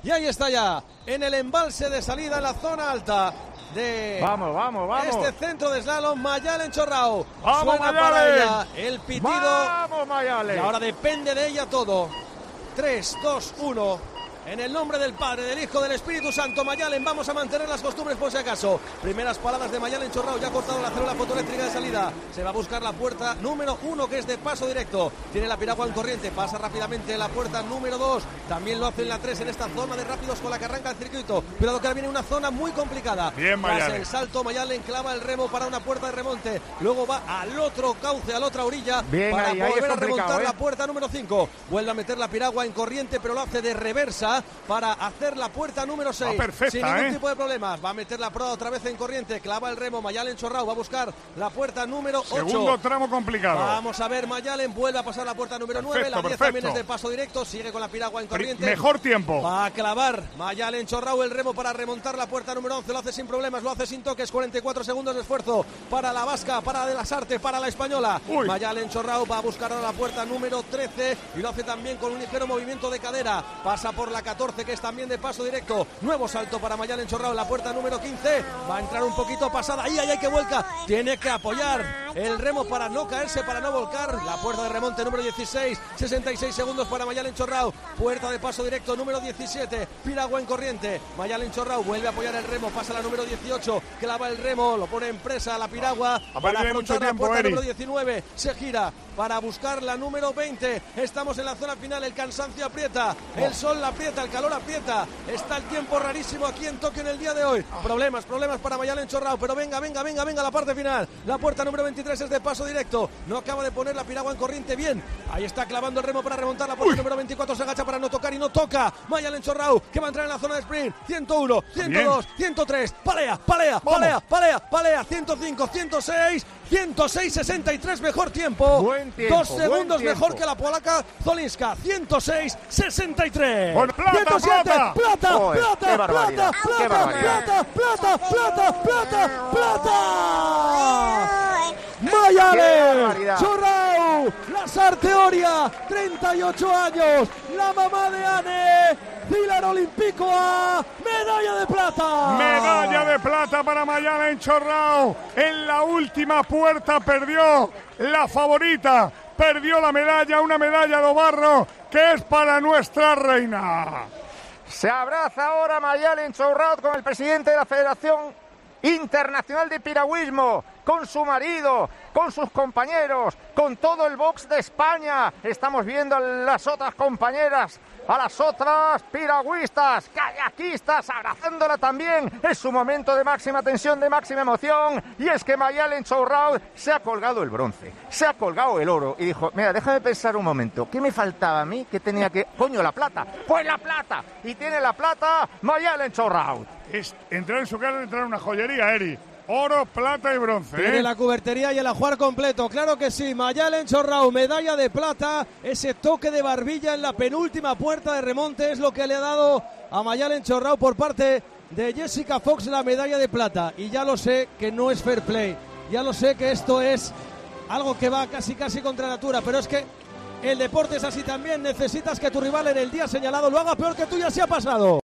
Y ahí está ya, en el embalse de salida en la zona alta de este centro de slalom, Mayalen Chorrao. ¡Vamos, Suena Mayalen! para ella el pitido. ¡Vamos, Mayalen! Y ahora depende de ella todo. 3, 2, 1. En el nombre del Padre, del Hijo, del Espíritu Santo, Mayalen, vamos a mantener las costumbres por si acaso. Primeras paradas de Mayalen Chorrao, ya ha cortado la célula fotoeléctrica de salida. Se va a buscar la puerta número 1, que es de paso directo. Tiene la piragua en corriente, pasa rápidamente la puerta número 2. También lo hace en la 3, en esta zona de rápidos con la que arranca el circuito. Cuidado que ahora viene una zona muy complicada. Bien, Mayalen. Tras el salto, Mayalen clava el remo para una puerta de remonte. Luego va al otro cauce, a la otra orilla, bien, para ahí volver es a remontar la ¿eh? puerta número 5. Vuelve a meter la piragua en corriente, pero lo hace de reversa para hacer la puerta número 6 perfecta, sin ningún tipo de problemas. Va a meter la proa otra vez en corriente, clava el remo. Mayalen Chorrao va a buscar la puerta número 8. Segundo tramo complicado. Vamos a ver, Mayalen vuelve a pasar la puerta número 9. La 10 también es de paso directo, sigue con la piragua en corriente. Mejor tiempo. Va a clavar Mayalen Chorrao el remo para remontar la puerta número 11. Lo hace sin problemas, lo hace sin toques. 44 segundos de esfuerzo para la vasca, para De las Artes, para la española. Mayalen Chorrao va a buscar ahora la puerta número 13 y lo hace también con un ligero movimiento de cadera. Pasa por la 14, que es también de paso directo. Nuevo salto para Mayalen Chorrao en la puerta número 15. Va a entrar un poquito pasada. Ahí que vuelca. Tiene que apoyar el remo para no caerse, para no volcar. La puerta de remonte número 16. 66 segundos para Mayalen Chorrao. Puerta de paso directo número 17. Piragua en corriente. Mayalen Chorrao vuelve a apoyar el remo. Pasa la número 18. Clava el remo. Lo pone en presa la piragua. Para afrontar la puerta número 19. Se gira para buscar la número 20. Estamos en la zona final. El cansancio aprieta. El sol la aprieta. El calor aprieta. Está el tiempo rarísimo aquí en Tokio en el día de hoy. Problemas para Mayalen Chorrao, pero venga la parte final. La puerta número 23 es de paso directo. No acaba de poner la piragua en corriente bien. Ahí está clavando el remo para remontar la puerta número 24. Se agacha para no tocar y no toca. Mayalen Chorrao, que va a entrar en la zona de sprint. 101, 102, 103. Palea. 105, 106. 106.63, mejor tiempo. Buen tiempo. 2 segundos tiempo. mejor que la polaca Zolinska. 106.63. Bueno, plata. Mayalen Chorrao, la Teoria, 38 años, la mamá de Anne, Pilar Olímpicoa, medalla de plata. Medalla de plata para Mayalen Chorrao. En la última puerta perdió la favorita, perdió la medalla, una medalla de barro que es para nuestra reina. Se abraza ahora Mayalen Chorrao con el presidente de la Federación Internacional de Piragüismo, con su marido, con sus compañeros, con todo el box de España. Estamos viendo a las otras compañeras, a las otras piragüistas, kayakistas, abrazándola también. Es su momento de máxima tensión, de máxima emoción. Y es que Mayalen Chorrao se ha colgado el bronce, se ha colgado el oro. Y dijo, mira, déjame pensar un momento, ¿qué me faltaba a mí? ¿Qué tenía que...? ¡Coño, la plata! ¡Pues la plata! Y tiene la plata Mayalen Chorrao. Entrar en su casa, entrar en una joyería, Eri. Oro, plata y bronce. Tiene la cubertería y el ajuar completo, claro que sí. Mayalen Chorrao, medalla de plata. Ese toque de barbilla en la penúltima puerta de remonte es lo que le ha dado a Mayalen Chorrao por parte de Jessica Fox la medalla de plata. Y ya lo sé que no es fair play, ya lo sé que esto es algo que va casi contra natura, pero es que el deporte es así también. Necesitas que tu rival en el día señalado lo haga peor que tú, ya se ha pasado.